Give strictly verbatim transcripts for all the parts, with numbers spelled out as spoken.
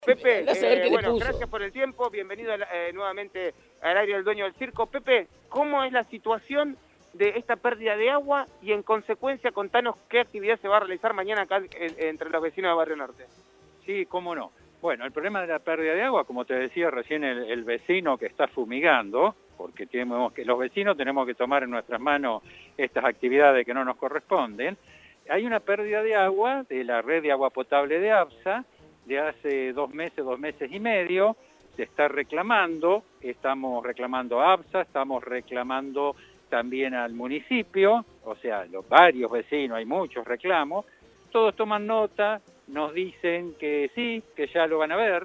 Pepe, Andá a saber eh, qué le bueno, puso. gracias por el tiempo, bienvenido al- eh, nuevamente al área del dueño del circo. Pepe, ¿cómo es la situación de esta pérdida de agua y en consecuencia contanos qué actividad se va a realizar mañana acá eh, entre los vecinos de Barrio Norte? Sí, cómo no. Bueno, el problema de la pérdida de agua, como te decía recién el, el vecino que está fumigando, porque tenemos que, los vecinos tenemos que tomar en nuestras manos estas actividades que no nos corresponden, hay una pérdida de agua de la red de agua potable de ABSA de hace dos meses, dos meses y medio, se está reclamando, estamos reclamando a ABSA, estamos reclamando también al municipio, o sea, los varios vecinos, hay muchos reclamos, todos toman nota, nos dicen que sí, que ya lo van a ver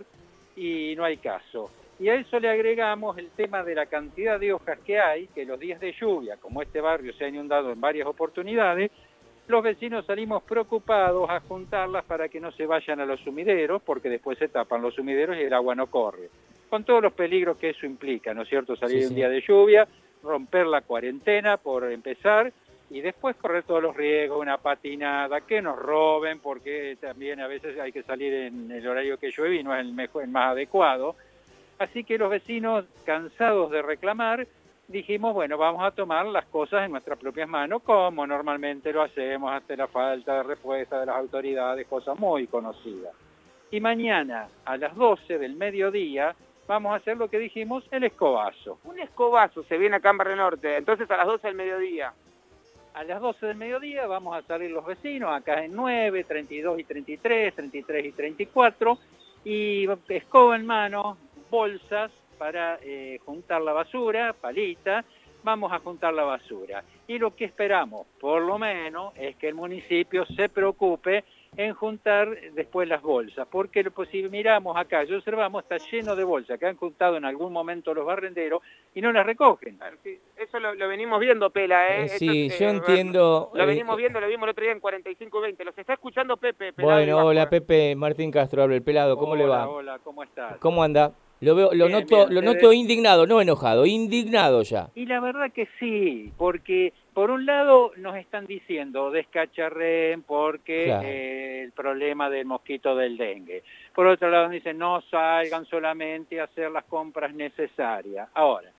y no hay caso. Y a eso le agregamos el tema de la cantidad de hojas que hay, que los días de lluvia, como este barrio se ha inundado en varias oportunidades, los vecinos salimos preocupados a juntarlas para que no se vayan a los sumideros, porque después se tapan los sumideros y el agua no corre. Con todos los peligros que eso implica, ¿no es cierto? Salir Sí, un sí. día de lluvia, romper la cuarentena por empezar, y después correr todos los riesgos, una patinada, que nos roben, porque también a veces hay que salir en el horario que llueve y no es el mejor, el más adecuado. Así que los vecinos, cansados de reclamar, dijimos, bueno, vamos a tomar las cosas en nuestras propias manos, como normalmente lo hacemos ante la falta de respuesta de las autoridades, cosas muy conocidas. Y mañana, a las doce del mediodía, vamos a hacer lo que dijimos, el escobazo. Un escobazo se viene acá en Barrio Norte, entonces a las doce del mediodía. A las doce del mediodía vamos a salir los vecinos, acá en nueve, treinta y dos y treinta y tres, treinta y tres y treinta y cuatro, y escoba en mano, bolsas para eh, juntar la basura, palita, vamos a juntar la basura. Y lo que esperamos, por lo menos, es que el municipio se preocupe en juntar después las bolsas, porque pues, si miramos acá y observamos, está lleno de bolsas que han juntado en algún momento los barrenderos y no las recogen. Claro, sí, eso lo, lo venimos viendo, Pela, ¿eh? Eh, Esto sí, es, yo eh, entiendo. Lo eh, venimos eh, viendo, lo vimos el otro día en cuarenta y cinco veinte. Los está escuchando Pepe, Pelado y bueno, Bajo, hola ¿eh? Pepe, Martín Castro, habla el pelado, ¿cómo le Hola, va? hola, ¿cómo estás? ¿Cómo anda? Lo veo, lo Bien, noto, bien, lo ustedes. noto indignado, no enojado, indignado ya. Y la verdad que sí, porque por un lado nos están diciendo descacharren porque Claro. eh, el problema del mosquito del dengue. Por otro lado nos dicen no salgan solamente a hacer las compras necesarias. Ahora,